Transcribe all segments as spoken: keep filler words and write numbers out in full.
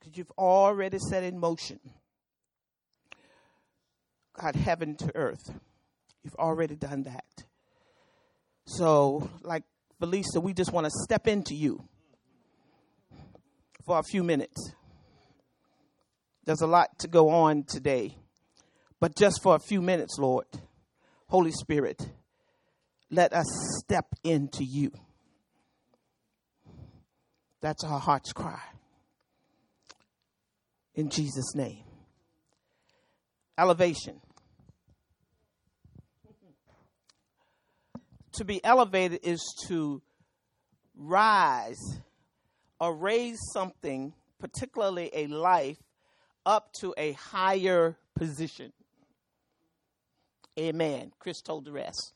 that you've already set in motion. God, heaven to earth. You've already done that. So, like Felisa, we just want to step into you for a few minutes. There's a lot to go on today. But just for a few minutes, Lord, Holy Spirit, let us step into you. That's our heart's cry. In Jesus' name. Elevation. To be elevated is to rise or raise something, particularly a life, up to a higher position. Amen. Chris told the rest.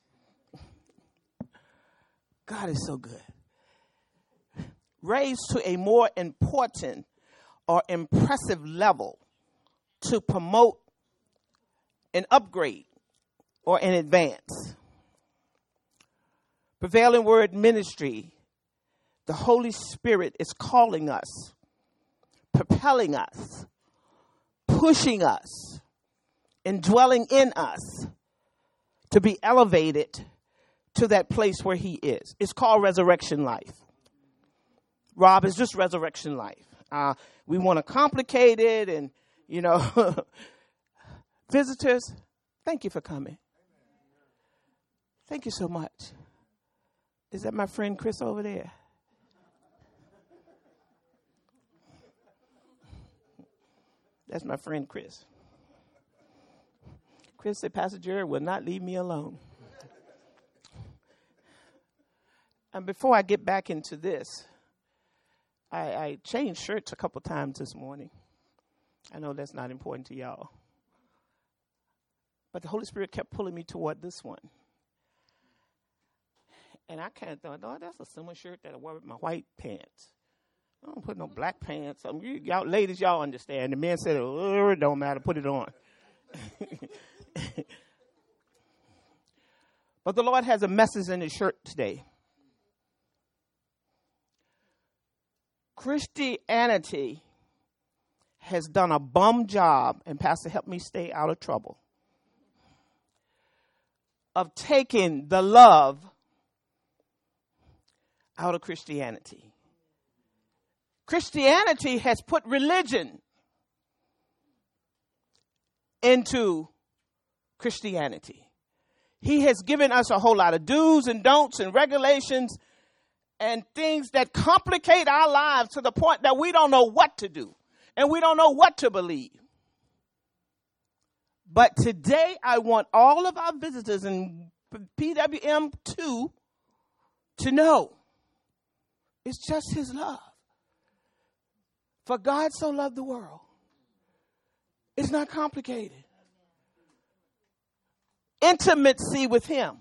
God is so good. Raised to a more important or impressive level to promote an upgrade or an advance. Prevailing Word Ministry, the Holy Spirit is calling us, propelling us, pushing us, indwelling in us to be elevated to that place where he is. It's called resurrection life. Rob, it's just resurrection life. Uh, we want to complicate it and, you know, visitors, thank you for coming. Thank you so much. Is that my friend Chris over there? That's my friend Chris. Chris said, Pastor Jerry will not leave me alone. And before I get back into this, I, I changed shirts a couple times this morning. I know that's not important to y'all. But the Holy Spirit kept pulling me toward this one. And I kind of thought, oh, that's a similar shirt that I wear with my white pants. I don't put no black pants on. You, y'all, ladies, y'all understand. The men said, oh, it don't matter, put it on. But the Lord has a message in his shirt today. Christianity has done a bum job, and Pastor, help me stay out of trouble, of taking the love out of Christianity. Christianity has put religion into Christianity. He has given us a whole lot of do's and don'ts and regulations and things that complicate our lives to the point that we don't know what to do and we don't know what to believe. But today I want all of our visitors in P W M two to know it's just his love. For God so loved the world. It's not complicated. Intimacy with him.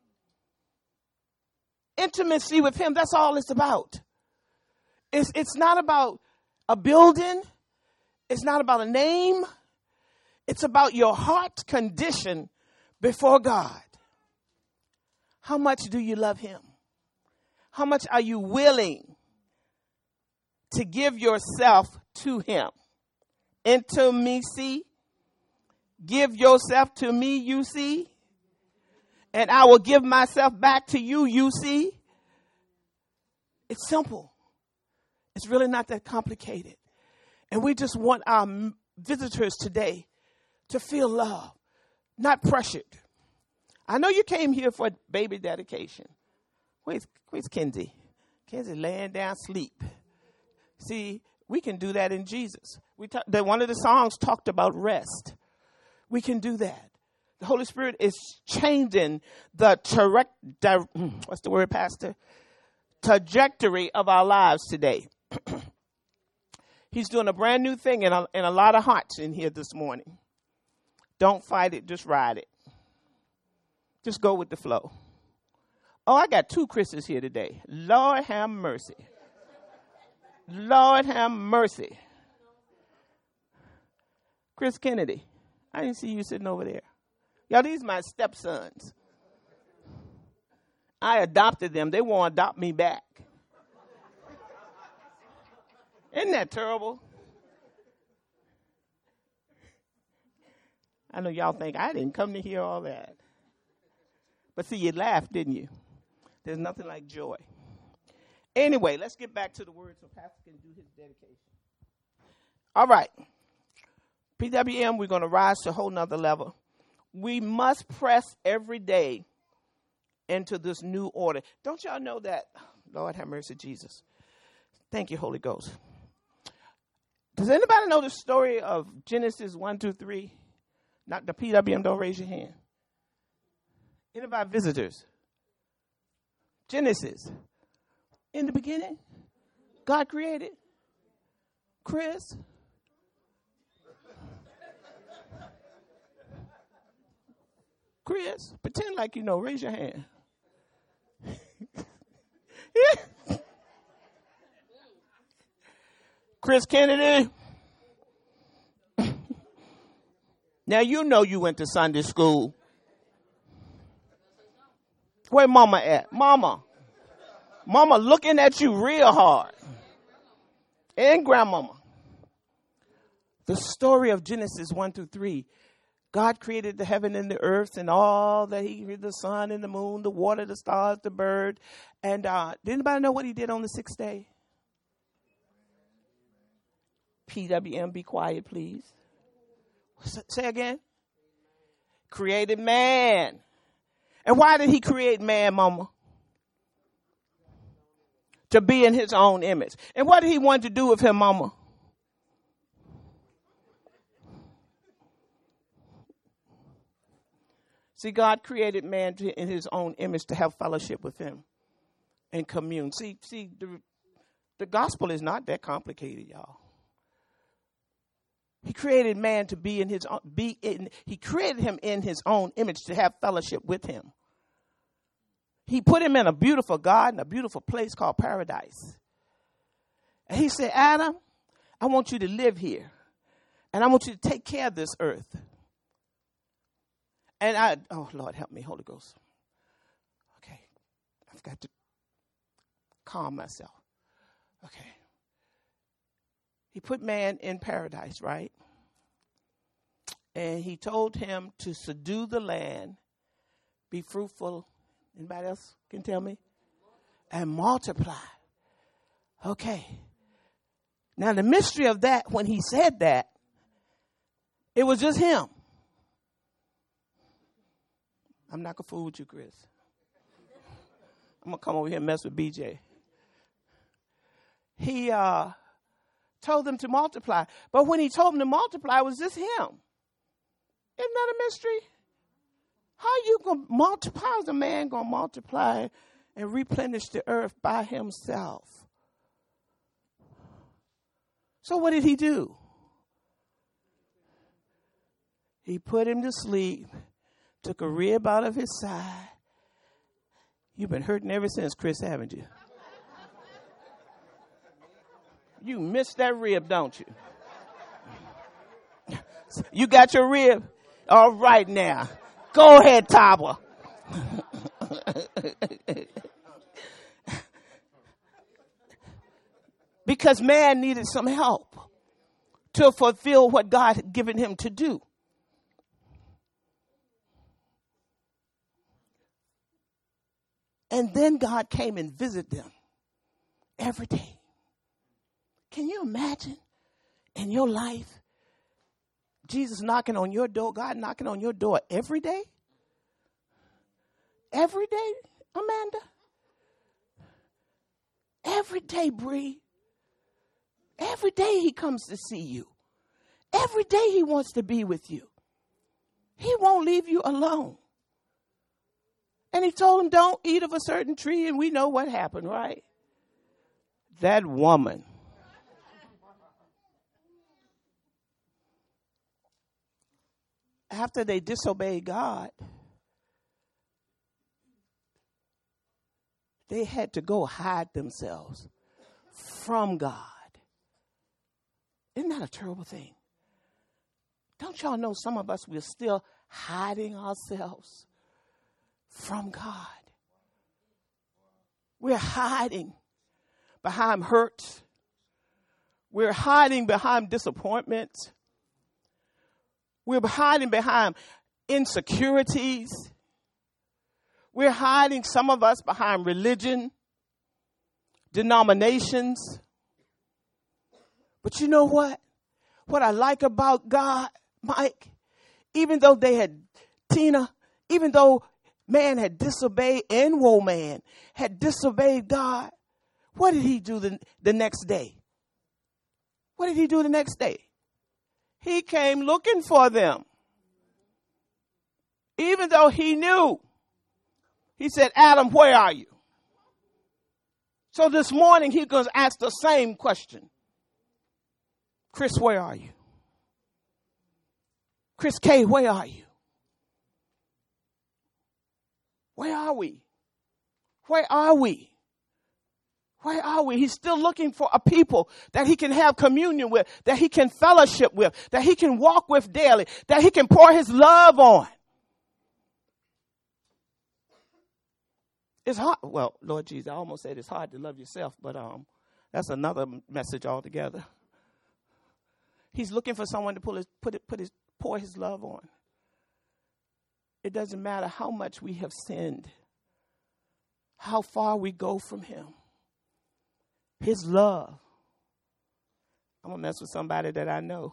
Intimacy with him, that's all it's about. It's, it's not about a building. It's not about a name. It's about your heart's condition before God. How much do you love him? How much are you willing to give yourself to him? Intimacy. Give yourself to me, you see. And I will give myself back to you, you see. It's simple. It's really not that complicated. And we just want our visitors today to feel love, not pressured. I know you came here for a baby dedication. Where's, where's Kenzie? Kenzie laying down sleep. See, we can do that in Jesus. We talk, that one of the songs talked about rest. We can do that. The Holy Spirit is changing the direct, di- what's the word, Pastor? Trajectory of our lives today. He's doing a brand new thing in a, in a lot of hearts in here this morning. Don't fight it, just ride it. Just go with the flow. Oh, I got two Chris's here today. Lord have mercy. Lord have mercy. Chris Kennedy. I didn't see you sitting over there. Y'all, these are my stepsons. I adopted them. They won't adopt me back. Isn't that terrible? I know y'all think I didn't come to hear all that. But see, you laughed, didn't you? There's nothing like joy. Anyway, let's get back to the word so Pastor can do his dedication. All right. P W M, we're going to rise to a whole nother level. We must press every day into this new order. Don't y'all know that? Lord have mercy, Jesus. Thank you, Holy Ghost. Does anybody know the story of Genesis one, two, three? Not the P W M, don't raise your hand. Anybody visitors? Genesis. In the beginning, God created. Chris. Chris, pretend like you know. Raise your hand. Yeah. Chris Kennedy. Now you know you went to Sunday school. Where Mama at? Mama. Mama looking at you real hard. And Grandmama. The story of Genesis one through three. God created the heaven and the earth and all that he created, the sun and the moon, the water, the stars, the bird. And uh, did anybody know what he did on the sixth day? P W M, be quiet, please. Say again. Created man. And why did he create man, Mama? To be in his own image. And what did he want to do with him, Mama? See, God created man to, in his own image to have fellowship with him and commune. See, see, the, the gospel is not that complicated, y'all. He created man to be in his own, be in, he created him in his own image to have fellowship with him. He put him in a beautiful garden, a beautiful place called paradise. And he said, Adam, I want you to live here. And I want you to take care of this earth. And I, oh, Lord, help me, Holy Ghost. Okay. I've got to calm myself. Okay. He put man in paradise, right? And he told him to subdue the land, be fruitful. Anybody else can tell me? And multiply. Okay. Now, the mystery of that, when he said that, it was just him. I'm not going to fool with you, Chris. I'm going to come over here and mess with B J. He uh, told them to multiply. But when he told them to multiply, it was just him. Isn't that a mystery? How you going to multiply? How is a man going to multiply and replenish the earth by himself? So what did he do? He put him to sleep. Took a rib out of his side. You've been hurting ever since, Chris, haven't you? You missed that rib, don't you? You got your rib? All right now. Go ahead, Taba. Because man needed some help to fulfill what God had given him to do. And then God came and visited them every day. Can you imagine in your life, Jesus knocking on your door, God knocking on your door every day? Every day, Amanda? Every day, Bree. Every day he comes to see you. Every day he wants to be with you. He won't leave you alone. And he told him, don't eat of a certain tree, and we know what happened, right? That woman. After they disobeyed God, they had to go hide themselves from God. Isn't that a terrible thing? Don't y'all know some of us, we're still hiding ourselves from God. We're hiding behind hurt. We're hiding behind disappointment. We're hiding behind insecurities. We're hiding, some of us, behind religion, denominations. But you know what? What I like about God, Mike, even though they had, Tina, even though man had disobeyed and woman had disobeyed God, what did he do the, the next day? What did he do the next day? He came looking for them. Even though he knew. He said, Adam, where are you? So this morning he's going to ask the same question. Chris, where are you? Chris K, where are you? Where are we? Where are we? Where are we? He's still looking for a people that he can have communion with, that he can fellowship with, that he can walk with daily, that he can pour his love on. It's hard. Well, Lord Jesus, I almost said it's hard to love yourself, but um, that's another message altogether. He's looking for someone to pull his, put it, put his, pour his love on. It doesn't matter how much we have sinned, how far we go from him. His love. I'm going to mess with somebody that I know.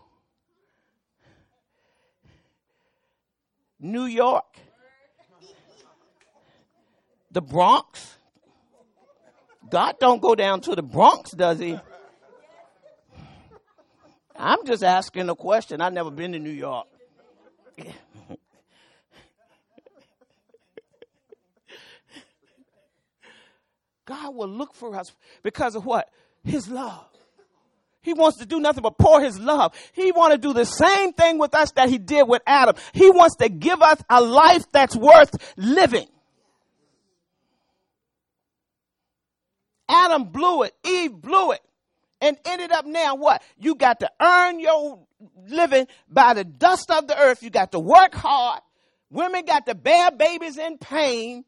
New York. The Bronx. God don't go down to the Bronx, does he? I'm just asking a question. I've never been to New York. God will look for us because of what? His love. He wants to do nothing but pour his love. He wants to do the same thing with us that he did with Adam. He wants to give us a life that's worth living. Adam blew it. Eve blew it. And ended up now what? You got to earn your living by the dust of the earth. You got to work hard. Women got to bear babies in pain.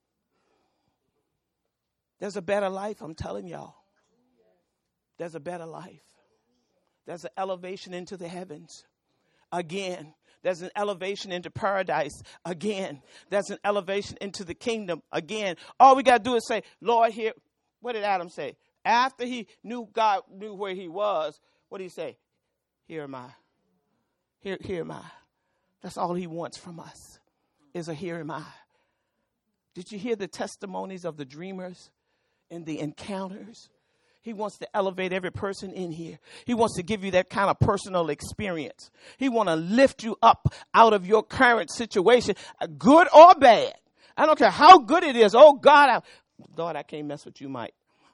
There's a better life, I'm telling y'all. There's a better life. There's an elevation into the heavens. Again, there's an elevation into paradise. Again, there's an elevation into the kingdom. Again, all we got to do is say, Lord, here. What did Adam say? After he knew God knew where he was, what did he say? Here am I. Here, here am I. That's all he wants from us is a here am I. Did you hear the testimonies of the dreamers and the encounters? He wants to elevate every person in here. He wants to give you that kind of personal experience. He wants to lift you up out of your current situation, good or bad. I don't care how good it is. Oh, God, I, Lord, I can't mess with you, Mike.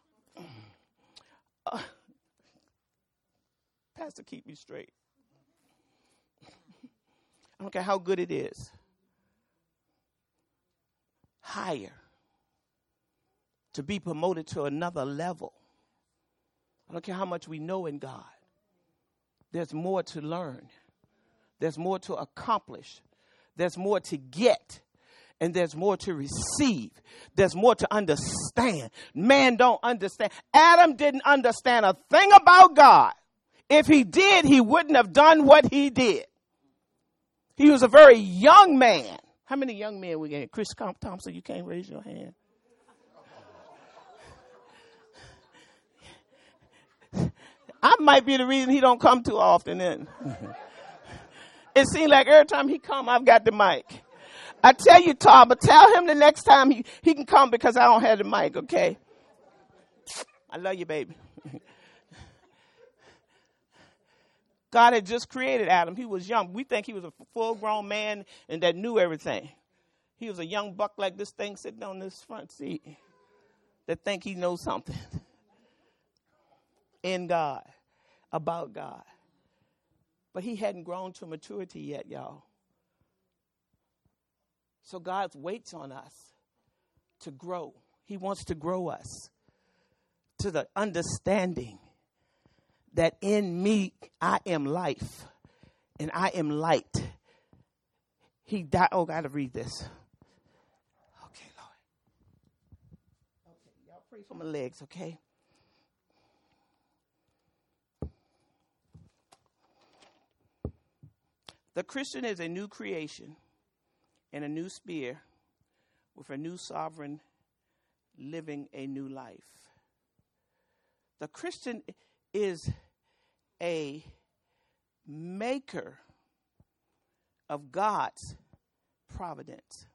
Uh, Pastor, keep me straight. I don't care how good it is. Higher. To be promoted to another level. I don't care how much we know in God. There's more to learn. There's more to accomplish. There's more to get. And there's more to receive. There's more to understand. Man don't understand. Adam didn't understand a thing about God. If he did, he wouldn't have done what he did. He was a very young man. How many young men we got? Chris Thompson, you can't raise your hand. I might be the reason he don't come too often then. It seems like every time he come, I've got the mic. I tell you, Tom, but tell him the next time he, he can come because I don't have the mic, okay? I love you, baby. God had just created Adam. He was young. We think he was a full-grown man and that knew everything. He was a young buck like this thing sitting on this front seat that think he knows something in God, about God. But he hadn't grown to maturity yet, y'all. So God waits on us to grow. He wants to grow us to the understanding that in me I am life and I am light. He died. Oh, I got to read this. Okay, Lord. Okay, y'all pray for my legs, okay? The Christian is a new creation in a new sphere with a new sovereign living a new life. The Christian is a maker of God's providence.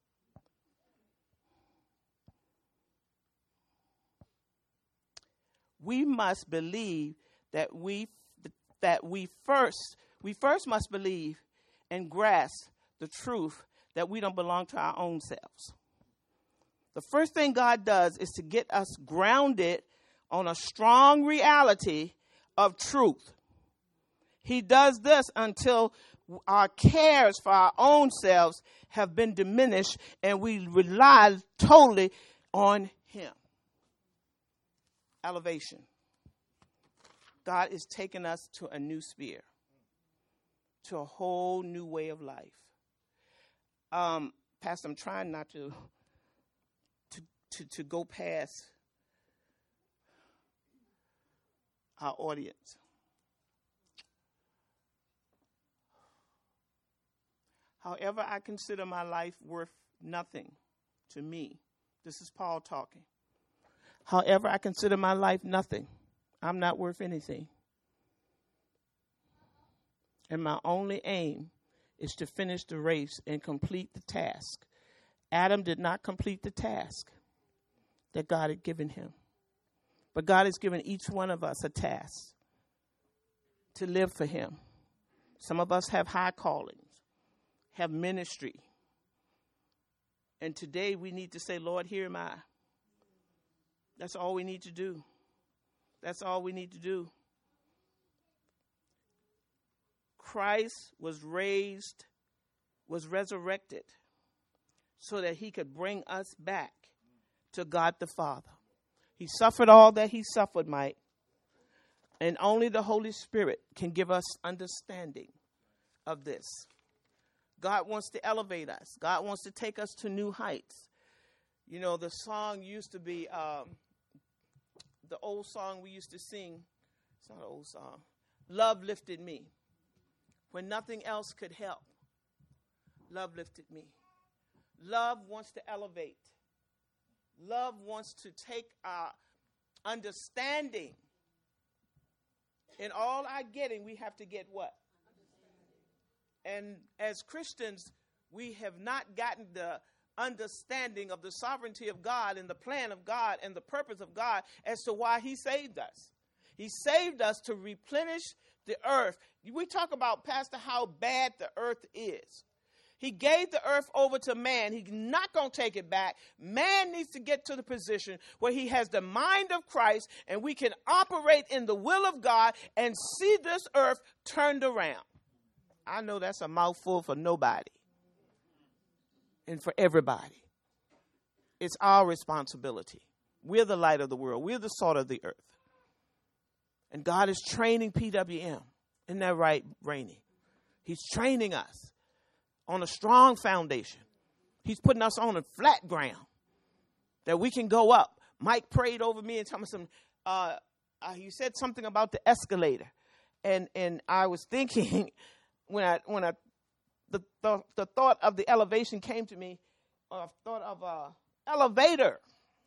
We must believe that we that we first we first must believe and grasp the truth that we don't belong to our own selves. The first thing God does is to get us grounded on a strong reality of truth. He does this until our cares for our own selves have been diminished and we rely totally on him. Elevation. God is taking us to a new sphere, to a whole new way of life. Um, Pastor, I'm trying not to, to, to, to go past our audience. However, I consider my life worth nothing to me. This is Paul talking. However, I consider my life nothing. I'm not worth anything. And my only aim is to finish the race and complete the task. Adam did not complete the task that God had given him. But God has given each one of us a task to live for him. Some of us have high callings, have ministry. And today we need to say, Lord, here am I. That's all we need to do. That's all we need to do. Christ was raised, was resurrected so that he could bring us back to God the Father. He suffered all that he suffered, Mike. And only the Holy Spirit can give us understanding of this. God wants to elevate us. God wants to take us to new heights. You know, the song used to be, um, the old song we used to sing. It's not an old song. Love lifted me. When nothing else could help, love lifted me. Love wants to elevate. Love wants to take our understanding. In all our getting, we have to get what? And as Christians, we have not gotten the understanding of the sovereignty of God and the plan of God and the purpose of God as to why he saved us. He saved us to replenish the earth. We talk about, Pastor, how bad the earth is. He gave the earth over to man. He's not going to take it back. Man needs to get to the position where he has the mind of Christ and we can operate in the will of God and see this earth turned around. I know that's a mouthful for nobody and for everybody. It's our responsibility. We're the light of the world. We're the salt of the earth. And God is training P W M. Isn't that right, Rainey? He's training us on a strong foundation. He's putting us on a flat ground that we can go up. Mike prayed over me and told me some, uh, uh, he said something about the escalator. And and I was thinking, when I, when I, the, the, the thought of the elevation came to me, I thought of a elevator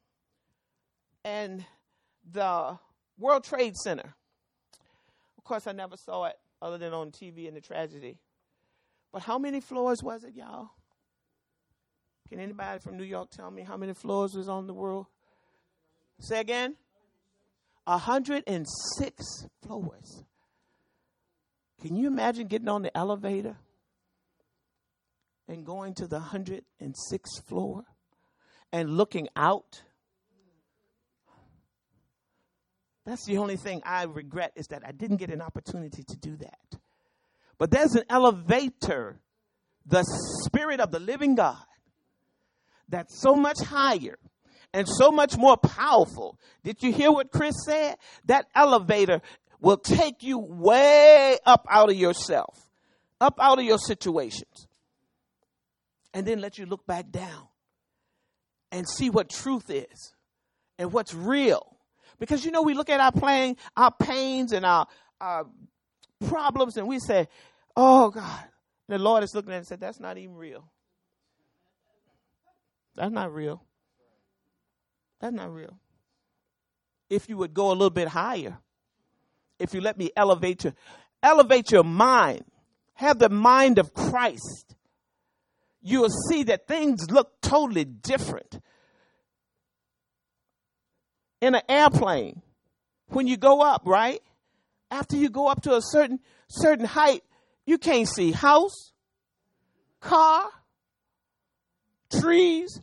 and the World Trade Center. Of course, I never saw it other than on T V and the tragedy. But how many floors was it, y'all? Can anybody from New York tell me how many floors was on the world? Say again? one hundred six floors. Can you imagine getting on the elevator and going to the one hundred sixth floor and looking out? That's the only thing I regret, is that I didn't get an opportunity to do that. But there's an elevator, the Spirit of the living God, that's so much higher and so much more powerful. Did you hear what Chris said? That elevator will take you way up out of yourself, up out of your situations, and then let you look back down and see what truth is and what's real. Because, you know, we look at our pain, our pains and our, our problems, and we say, oh, God, The Lord is looking at it and said, that's not even real. That's not real. That's not real. If you would go a little bit higher, if you let me elevate your, elevate your mind, have the mind of Christ, you will see that things look totally different. In an airplane, when you go up, right? After you go up to a certain certain height, you can't see house, car, trees.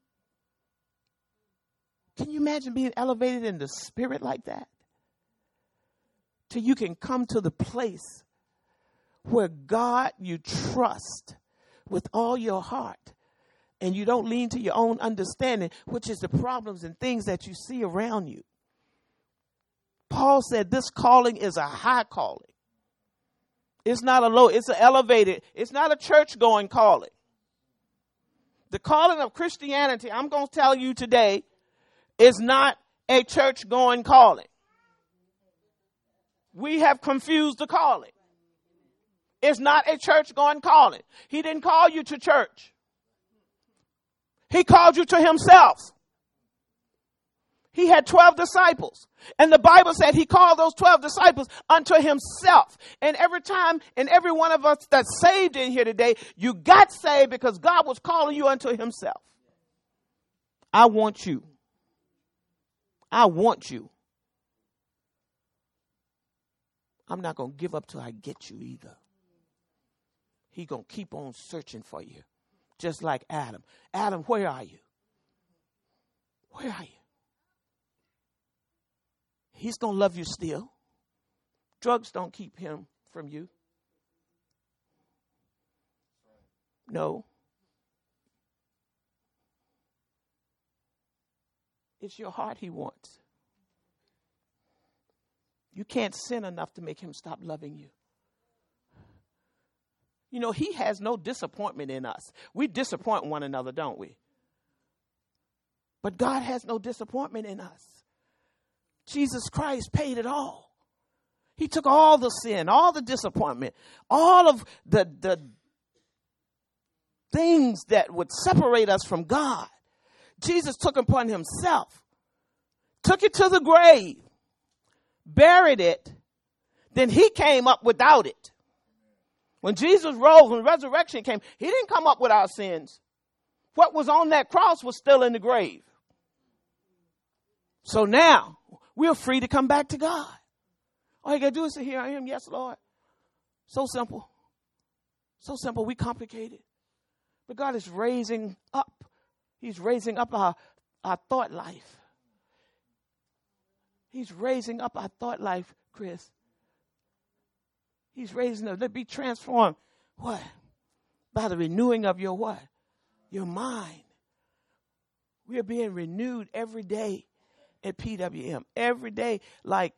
Can you imagine being elevated in the spirit like that? Till you can come to the place where God you trust with all your heart, and you don't lean to your own understanding, which is the problems and things that you see around you. Paul said this calling is a high calling. It's not a low, it's an elevated, it's not a church-going calling. The calling of Christianity, I'm going to tell you today, is not a church-going calling. We have confused the calling. It's not a church-going calling. He didn't call you to church. He called you to himself. He had twelve disciples. And the Bible said he called those twelve disciples unto himself. And every time, and every one of us that's saved in here today, you got saved because God was calling you unto himself. I want you. I want you. I'm not going to give up till I get you either. He's going to keep on searching for you. Just like Adam. Adam, where are you? Where are you? He's going to love you still. Drugs don't keep him from you. No. It's your heart he wants. You can't sin enough to make him stop loving you. You know, he has no disappointment in us. We disappoint one another, don't we? But God has no disappointment in us. Jesus Christ paid it all. He took all the sin, all the disappointment, all of the, the things that would separate us from God. Jesus took upon himself, took it to the grave, buried it, then he came up without it. When Jesus rose, when resurrection came, he didn't come up with our sins. What was on that cross was still in the grave. So now, we're free to come back to God. All you got to do is say, here I am, yes, Lord. So simple. So simple, we complicate it. But God is raising up. He's raising up our, our thought life. He's raising up our thought life, Chris. He's raising us. Let be transformed. What? By the renewing of your what? Your mind. We are being renewed every day at P W M. Every day. Like,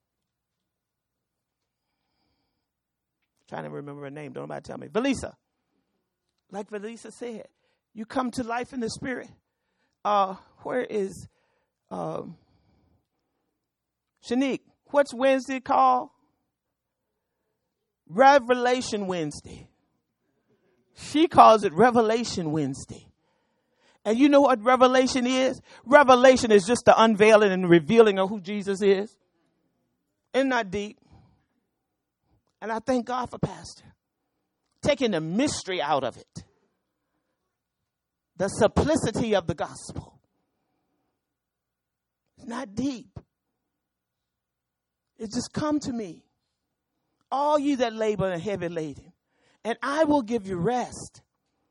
trying to remember her name. Don't nobody tell me. Valisa. Like Valisa said, you come to life in the spirit. Uh, where is um, Shanique? What's Wednesday called? Revelation Wednesday. She calls it Revelation Wednesday. And you know what revelation is? Revelation is just the unveiling and revealing of who Jesus is. Isn't that deep? And I thank God for Pastor taking the mystery out of it. The simplicity of the gospel. It's not deep. It's just come to me. All you that labor and heavy laden, and I will give you rest.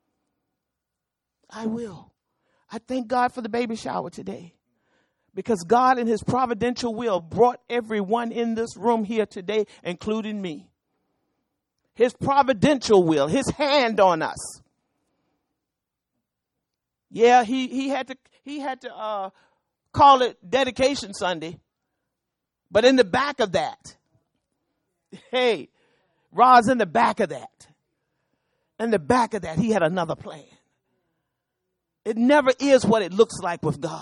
I will. I thank God for the baby shower today, because God in his providential will brought everyone in this room here today, including me. His providential will, his hand on us. Yeah, he, he had to, he had to uh, call it Dedication Sunday, but in the back of that, hey, Rod's in the back of that. In the back of that, he had another plan. It never is what it looks like with God.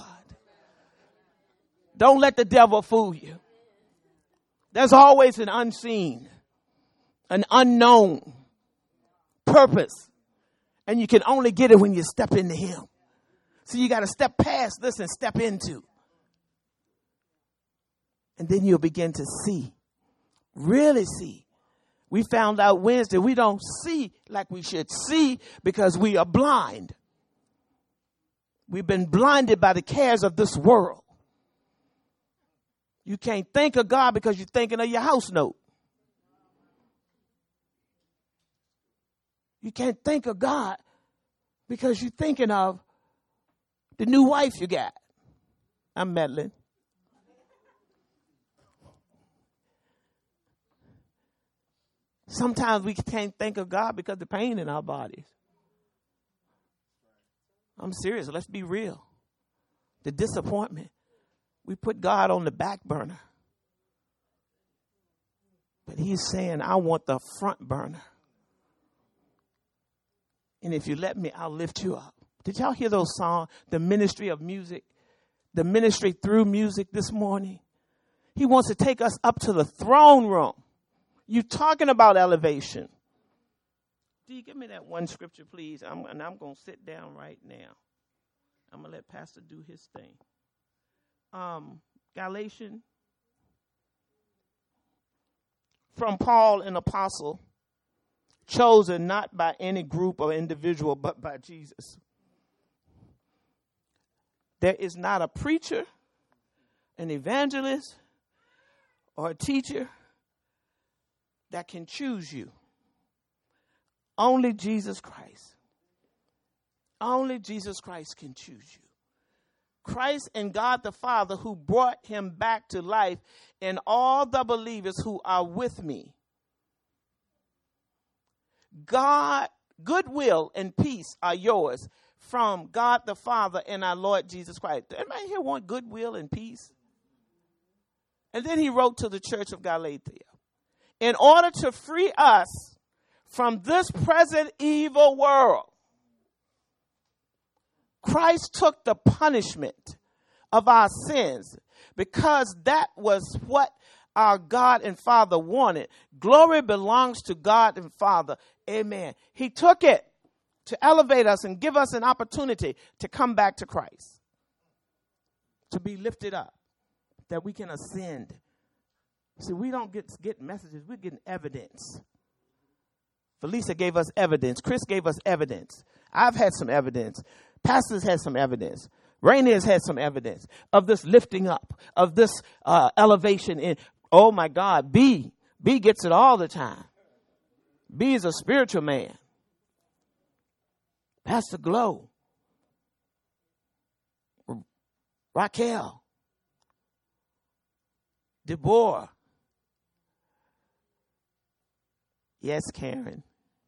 Don't let the devil fool you. There's always an unseen, an unknown purpose. And you can only get it when you step into him. So you got to step past this and step into. And then you'll begin to see, really see. We found out Wednesday we don't see like we should see because we are blind. We've been blinded by the cares of this world. You can't think of God because you're thinking of your house note. You can't think of God because you're thinking of the new wife you got. I'm meddling. Sometimes we can't think of God because of the pain in our bodies. I'm serious. Let's be real. The disappointment. We put God on the back burner. But he's saying, I want the front burner. And if you let me, I'll lift you up. Did y'all hear those songs? The ministry of music. The ministry through music this morning. He wants to take us up to the throne room. You talking about elevation. D, give me that one scripture, please. I'm, and I'm going to sit down right now. I'm going to let Pastor do his thing. Um, Galatians. From Paul, an apostle, chosen not by any group or individual, but by Jesus. There is not a preacher, an evangelist, or a teacher that can choose you. Only Jesus Christ. Only Jesus Christ can choose you. Christ and God the Father who brought him back to life and all the believers who are with me. God, goodwill and peace are yours from God the Father and our Lord Jesus Christ. Anybody here want goodwill and peace? And then he wrote to the church of Galatia. In order to free us from this present evil world, Christ took the punishment of our sins because that was what our God and Father wanted. Glory belongs to God and Father. Amen. He took it to elevate us and give us an opportunity to come back to Christ, to be lifted up, that we can ascend. See, we don't get, get messages. We're getting evidence. Felisa gave us evidence. Chris gave us evidence. I've had some evidence. Pastors had some evidence. Rainier's had some evidence of this lifting up, of this uh, elevation in. Oh, my God. B. B gets it all the time. B is a spiritual man. Pastor Glow. Raquel. Deborah. Yes, Karen.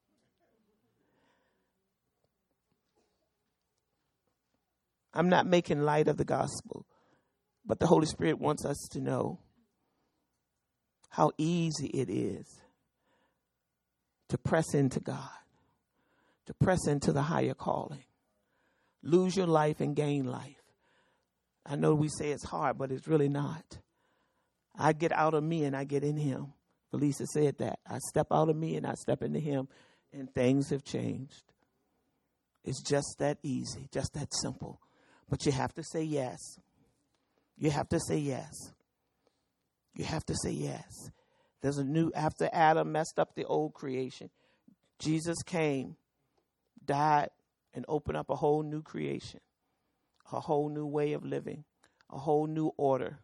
I'm not making light of the gospel, but the Holy Spirit wants us to know how easy it is to press into God, to press into the higher calling, lose your life and gain life. I know we say it's hard, but it's really not. I get out of me and I get in him. Felisa said that. I step out of me and I step into him, and things have changed. It's just that easy, just that simple. But you have to say yes. You have to say yes. You have to say yes. There's a new, after Adam messed up the old creation, Jesus came, died, and opened up a whole new creation, a whole new way of living, a whole new order,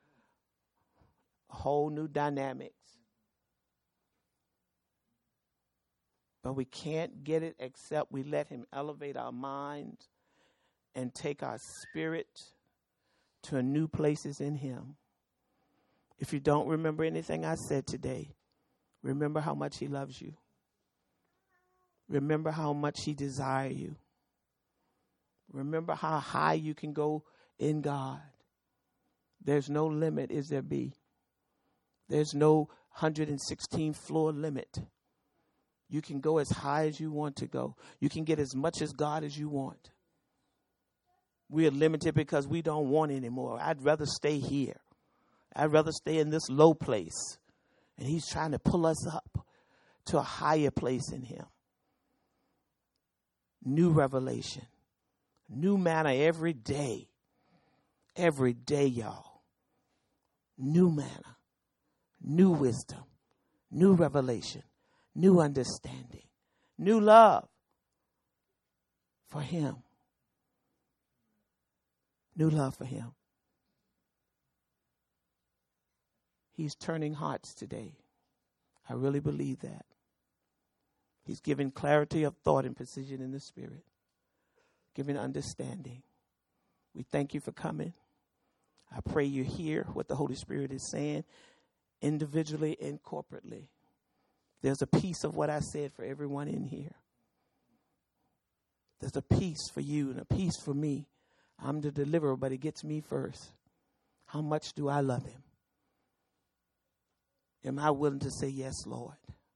a whole new dynamics. But we can't get it except we let him elevate our minds and take our spirit to a new places in him. If you don't remember anything I said today, remember how much he loves you. Remember how much he desires you. Remember how high you can go in God. There's no limit, is there be? There's no one hundred sixteenth floor limit. You can go as high as you want to go. You can get as much as God as you want. We are limited because we don't want anymore. I'd rather stay here. I'd rather stay in this low place. And he's trying to pull us up to a higher place in him. new revelation, new manna every day. Every day, y'all. New manna, new wisdom, new revelation, new understanding, new love for him. New love for him. He's turning hearts today. I really believe that. He's giving clarity of thought and precision in the spirit, giving understanding. We thank you for coming. I pray you hear what the Holy Spirit is saying individually and corporately. There's a piece of what I said for everyone in here. There's a piece for you and a piece for me. I'm the deliverer, but it gets me first. How much do I love him? Am I willing to say, yes, Lord?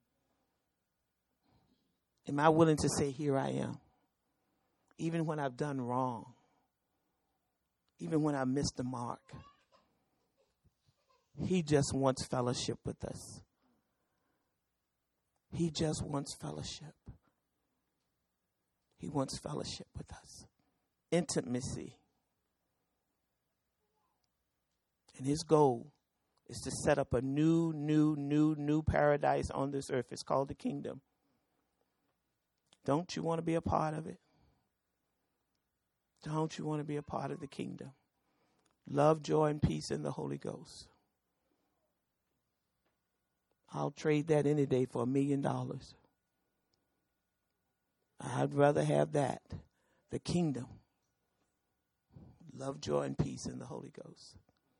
Am I willing to say, here I am? Even when I've done wrong. Even when I missed the mark. He just wants fellowship with us. He just wants fellowship. He wants fellowship with us. Intimacy. And his goal is to set up a new, new, new, new paradise on this earth. It's called the kingdom. Don't you want to be a part of it? Don't you want to be a part of the kingdom? Love, joy, and peace in the Holy Ghost. I'll trade that any day for a million dollars. I'd rather have that. The kingdom. Love, joy, and peace in the Holy Ghost.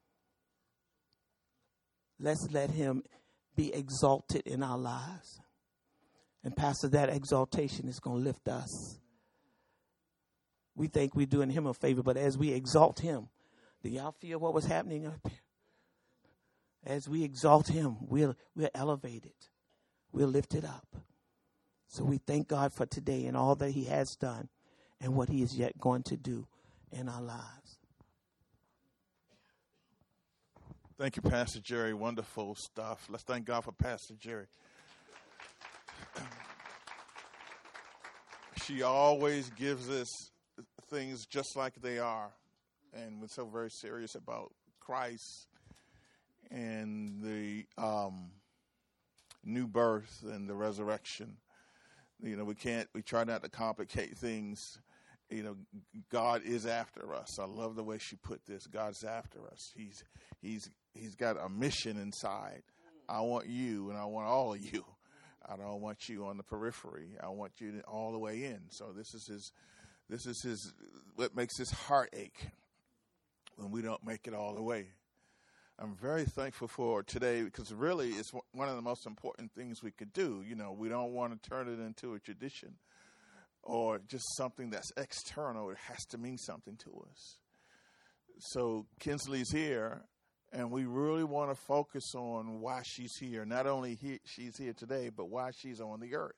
Let's let him be exalted in our lives. And Pastor, that exaltation is going to lift us. We think we're doing him a favor, but as we exalt him, do y'all feel what was happening up here? As we exalt him, we'll, we're elevated. We're lifted up. So we thank God for today and all that he has done and what he is yet going to do in our lives. Thank you, Pastor Jerry. Wonderful stuff. Let's thank God for Pastor Jerry. She always gives us things just like they are. And we're so very serious about Christ and the um, new birth and the resurrection. You know, we can't, we try not to complicate things. You know, God is after us. I love the way she put this. God's after us. He's, he's, he's got a mission inside. I want you and I want all of you. I don't want you on the periphery. I want you to, all the way in. So this is his, this is his, what makes his heart ache when we don't make it all the way. I'm very thankful for today because really it's one of the most important things we could do. You know, we don't want to turn it into a tradition or just something that's external. It has to mean something to us. So Kinsley's here, and we really want to focus on why she's here. Not only he, she's here today, but why she's on the earth.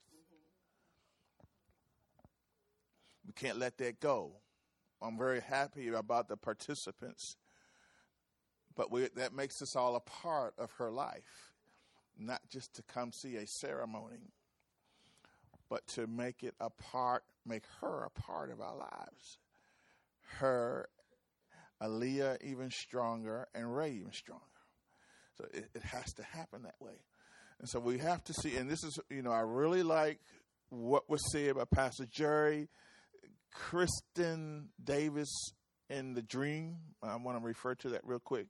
We can't let that go. I'm very happy about the participants, but we, that makes us all a part of her life, not just to come see a ceremony, but to make it a part, make her a part of our lives. Her, Aaliyah even stronger, and Ray even stronger. So it, it has to happen that way. And so we have to see, and this is, you know, I really like what was said by Pastor Jerry, Kristen Davis in the dream. I want to refer to that real quick.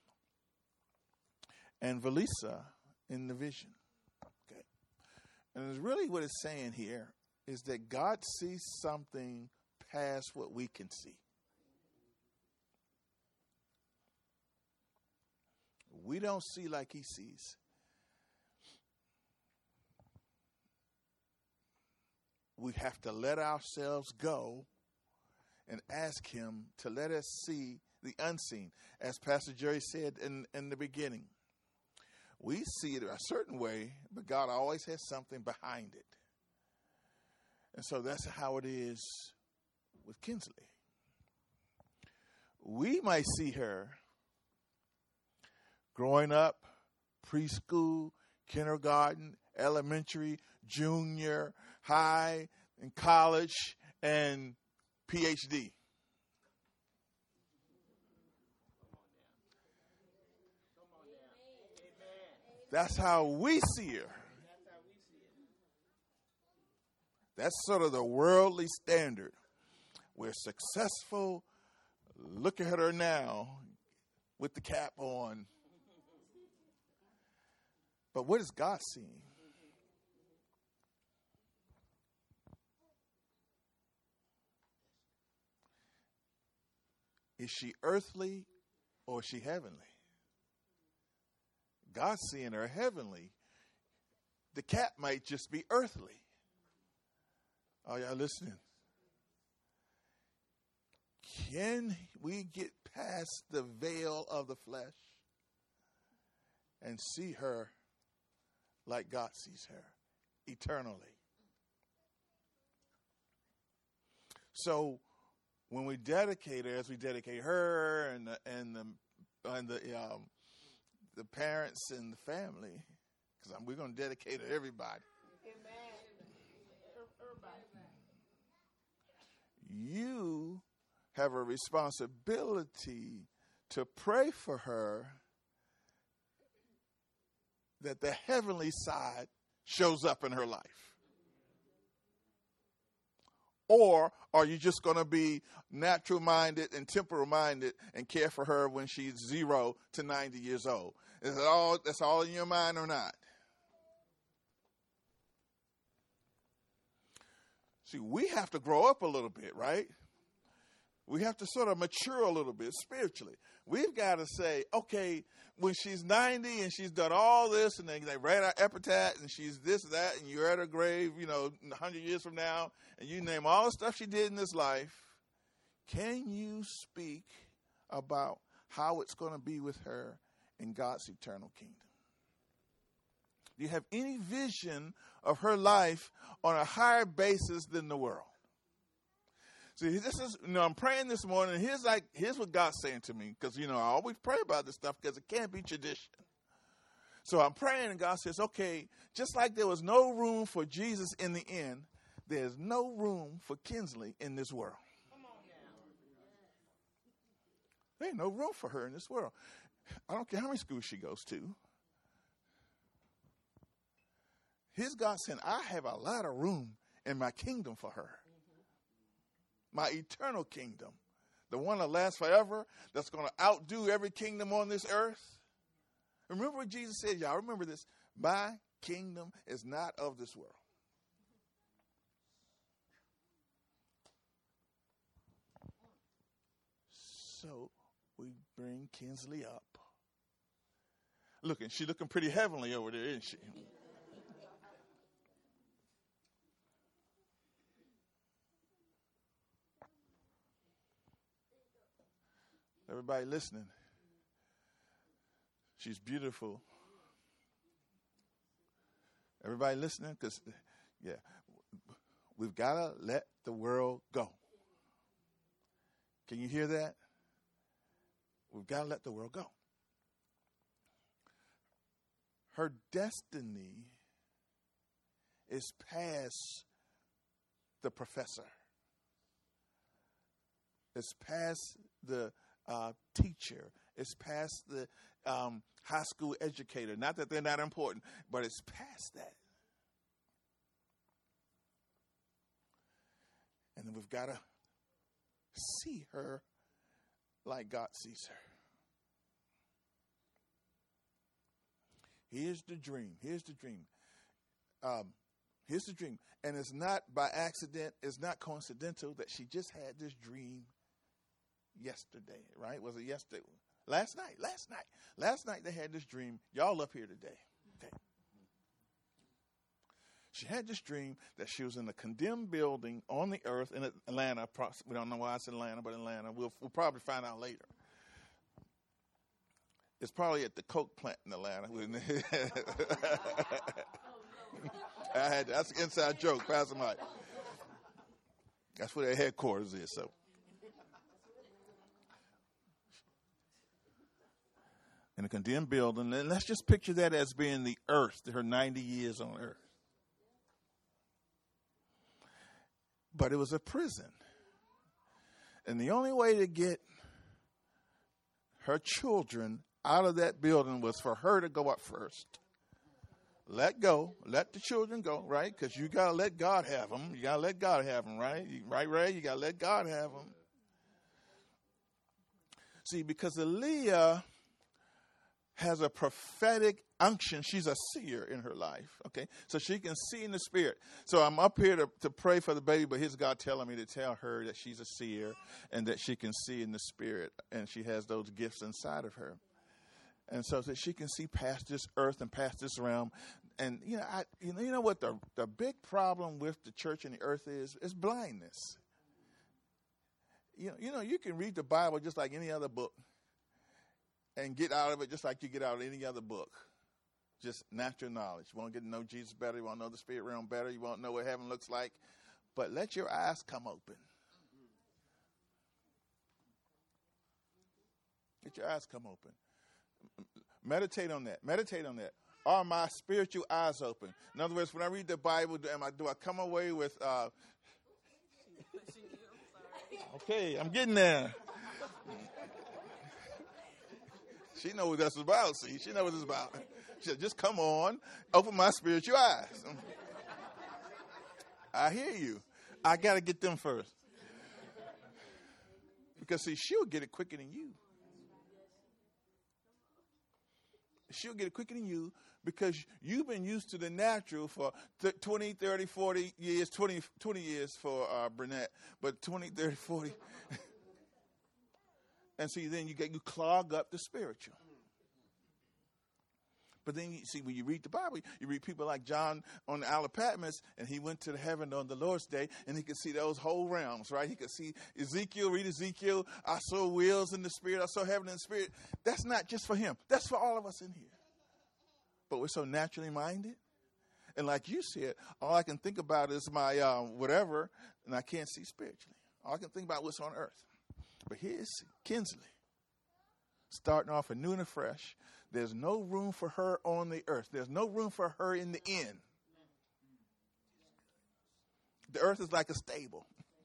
And Valisa in the vision. Okay. And it's really what it's saying here is that God sees something past what we can see. We don't see like he sees. We have to let ourselves go and ask him to let us see the unseen. As Pastor Jerry said in, in the beginning, we see it a certain way, but God always has something behind it. And so that's how it is with Kinsley. We might see her growing up, preschool, kindergarten, elementary, junior, high, and college, and P H D. That's how we see her. That's sort of the worldly standard. We're successful. Look at her now with the cap on. But what is God seeing? Is she earthly or is she heavenly? God's seeing her heavenly. The cap might just be earthly. Are y'all listening? Can we get past the veil of the flesh and see her like God sees her eternally? So when we dedicate her, as we dedicate her and the, and the and the um, the parents and the family, because we're going to dedicate her to everybody. You have a responsibility to pray for her that the heavenly side shows up in her life. Or are you just going to be natural minded and temporal minded and care for her when she's zero to ninety years old? Is it all that's all in your mind or not? See, we have to grow up a little bit, right? We have to sort of mature a little bit spiritually. We've got to say, okay, when she's ninety and she's done all this and they, they read our epitaph and she's this, that, and you're at her grave, you know, one hundred years from now, and you name all the stuff she did in this life, can you speak about how it's going to be with her in God's eternal kingdom? Do you have any vision of her life on a higher basis than the world? See, this is, you know, I'm praying this morning, and here's like, here's what God's saying to me, because, you know, I always pray about this stuff because it can't be tradition. So I'm praying, and God says, okay, just like there was no room for Jesus in the end, there's no room for Kinsley in this world. There ain't no room for her in this world. I don't care how many schools she goes to. Here's God saying, I have a lot of room in my kingdom for her. My eternal kingdom, the one that lasts forever, that's going to outdo every kingdom on this earth. Remember what Jesus said, y'all remember this, my kingdom is not of this world. So we bring Kinsley up. Looking, she's looking pretty heavenly over there, isn't she? Everybody listening. She's beautiful. Everybody listening? Because, yeah, we've got to let the world go. Can you hear that? We've got to let the world go. Her destiny is past the professor. It's past the Uh, teacher. It's past the um, high school educator. Not that they're not important, but it's past that. And then we've got to see her like God sees her. Here's the dream. Here's the dream. Um, here's the dream. And it's not by accident. It's not coincidental that she just had this dream yesterday, right? Was it yesterday? Last night, last night. Last night they had this dream. Y'all up here today. Okay. She had this dream that she was in a condemned building on the earth in Atlanta. We don't know why it's Atlanta, but Atlanta. We'll, we'll probably find out later. It's probably at the Coke plant in Atlanta. I had that's an inside joke, Pastor Mike. That's where their headquarters is. So, in a condemned building, and let's just picture that as being the earth, her ninety years on earth. but it was a prison. And the only way to get her children out of that building was for her to go up first. Let go. Let the children go, right? Because you got to let God have them. You got to let God have them, right? Right, Ray? You got to let God have them. See, because Aaliyah has a prophetic unction. She's a seer in her life, okay? So she can see in the spirit. So I'm up here to, to pray for the baby, but here's God telling me to tell her that she's a seer and that she can see in the spirit, and she has those gifts inside of her. And so that she can see past this earth and past this realm. And, you know, I, you know, you know what the, the big problem with the church and the earth is? It's blindness. You know, you know, you can read the Bible just like any other book and get out of it just like you get out of any other book. Just natural knowledge. You want to get to know Jesus better. You want to know the spirit realm better. You want to know what heaven looks like. But let your eyes come open. Let your eyes come open. Meditate on that. Meditate on that. Are my spiritual eyes open? In other words, when I read the Bible, do, am I, do I come away with... Uh, okay, I'm getting there. She knows what that's about, see. She knows what it's about. She said, just come on, open my spiritual eyes. I hear you. I got to get them first. Because, see, she'll get it quicker than you. She'll get it quicker than you because you've been used to the natural for twenty, thirty, forty years, twenty, twenty years for uh, Burnett, but twenty, thirty, forty. And see, then you get you clog up the spiritual. But then you see, when you read the Bible, you read people like John on the Isle of Patmos, and he went to the heaven on the Lord's day, and he could see those whole realms, right? He could see Ezekiel, read Ezekiel. I saw wheels in the spirit. I saw heaven in the spirit. That's not just for him. That's for all of us in here. But we're so naturally minded. And like you said, all I can think about is my uh, whatever, and I can't see spiritually. All I can think about is what's on earth. But here's Kinsley, starting off anew and afresh. There's no room for her on the earth. There's no room for her in the inn. The earth is like a stable.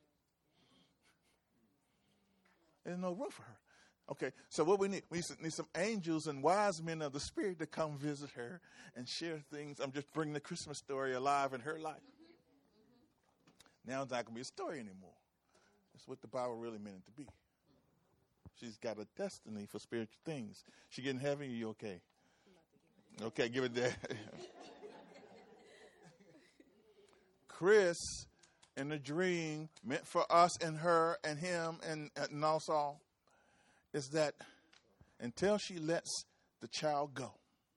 There's no room for her. Okay, so what we need, we need some angels and wise men of the spirit to come visit her and share things. I'm just bringing the Christmas story alive in her life. Now it's not going to be a story anymore. It's what the Bible really meant it to be. She's got a destiny for spiritual things. She get in heaven, you okay? Okay, give it there. Chris, in the dream, meant for us and her and him and, and also, is that until she lets the child go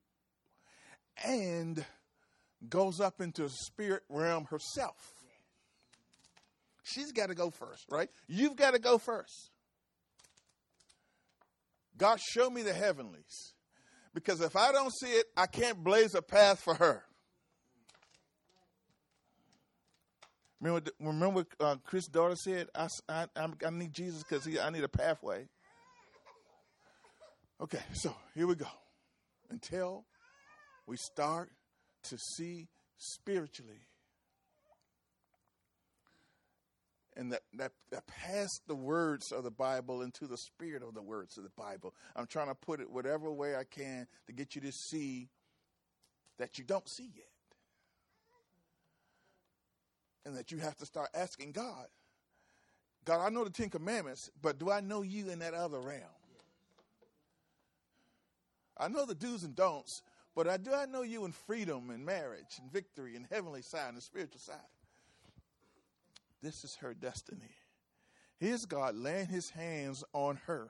and goes up into the spirit realm herself, she's got to go first, right? You've got to go first. God, show me the heavenlies. Because if I don't see it, I can't blaze a path for her. Remember, remember what uh, Chris' daughter said? I, I, I need Jesus because I need a pathway. Okay, so here we go. Until we start to see spiritually. And that, that, that pass the words of the Bible into the spirit of the words of the Bible. I'm trying to put it whatever way I can to get you to see that you don't see yet. And that you have to start asking God, God, I know the Ten Commandments, but do I know you in that other realm? I know the do's and don'ts, but I do I know you in freedom and marriage and victory and heavenly side and the spiritual side? This is her destiny. Here's God laying his hands on her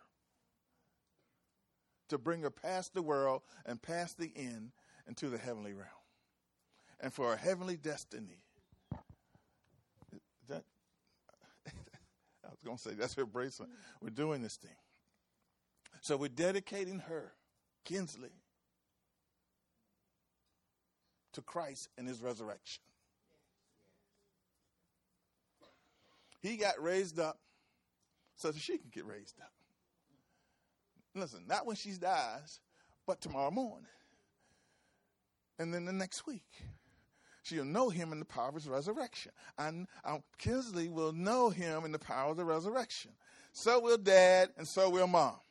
to bring her past the world and past the end into the heavenly realm. And for a heavenly destiny. That, I was going to say, that's her bracelet. We're doing this thing. So we're dedicating her, Kinsley, to Christ and his resurrection. He got raised up so that she can get raised up. Listen, not when she dies, but tomorrow morning. And then the next week. she'll know him in the power of his resurrection. And um, Kinsley will know him in the power of the resurrection. So will dad, and so will mom.